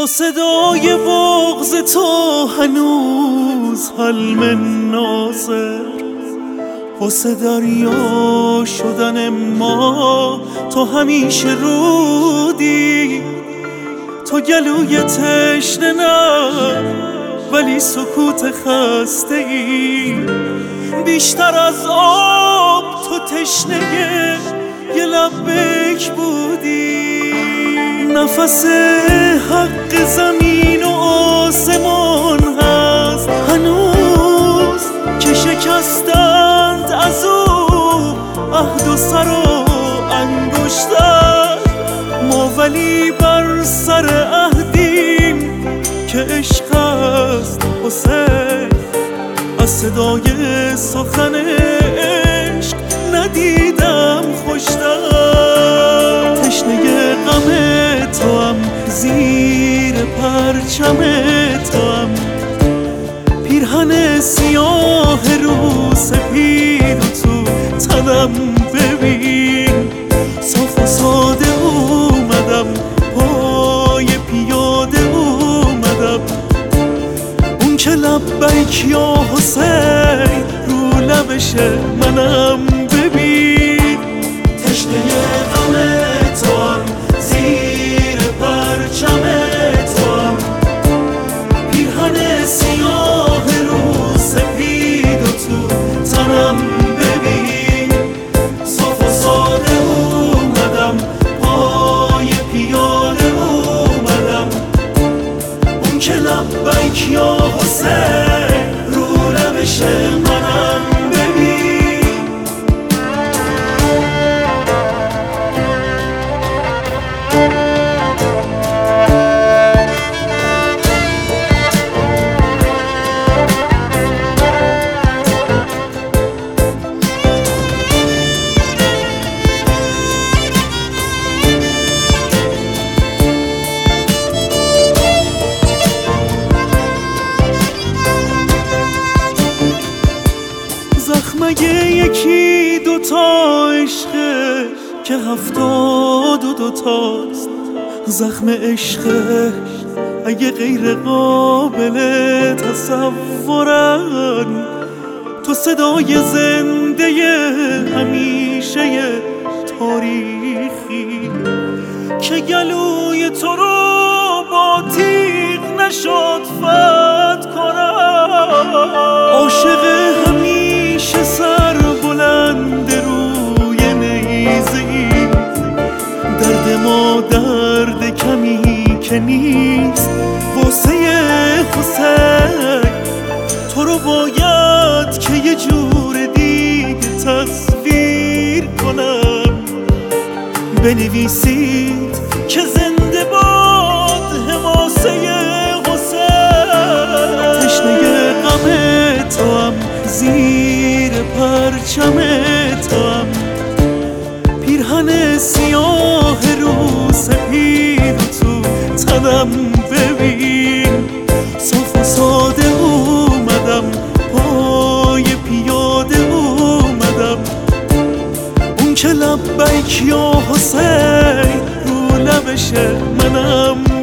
با صدای بغض تو هنوز حلم ناصر، واسه دریا شدن ما تو همیشه رودی. تو گلوی تشنه نه ولی سکوت خسته ای، بیشتر از آب تو تشنه یه لبک بودی. نفس حق زمین و آسمان هست هنوز که شکستند از او عهد و سر و انگشتر. ما ولی بر سر عهدیم که عشق است حسین، از صدای سخن عشق ندیدم خوشتر. تشنه غم تو هم زیر پرچم تو هم، پیرهن سیاه رو سپید و تو تنم ببین. صاف و ساده اومدم پای پیاده اومدم، اون که لبیک یا حسین رو لبشه منم ببین. تشنه غم تو هم زیر پرچم تو هم، پیرهن سیاه رو سپید و تو تنم ببین. صاف و ساده اومدم پای پیاده اومدم، اون که لبیک یا حسین رو لبشه منم ببین. مگه یکی دوتا عشقه که 72 تاست. زخم عشقه اگه غیر قابل تصورن، تو صدای زنده همیشه تاریخی که گلوی تو رو با تیغ نشد فتح کنن. عاشق همیشه سر بلند روی نیزه ای، درد ما درد کمی که نیست واسه حسین. تو رو باید که یه جور دیگه تصویر کنم، بنویسید که زنده باد حماسه حسین. تشنه غم تو هم زیر پرچم تو هم، پیرهن سیاه رو سپید و تو تنم ببین. صاف و ساده اومدم پای پیاده اومدم، اون که لبیک یا حسین رو لبشه منم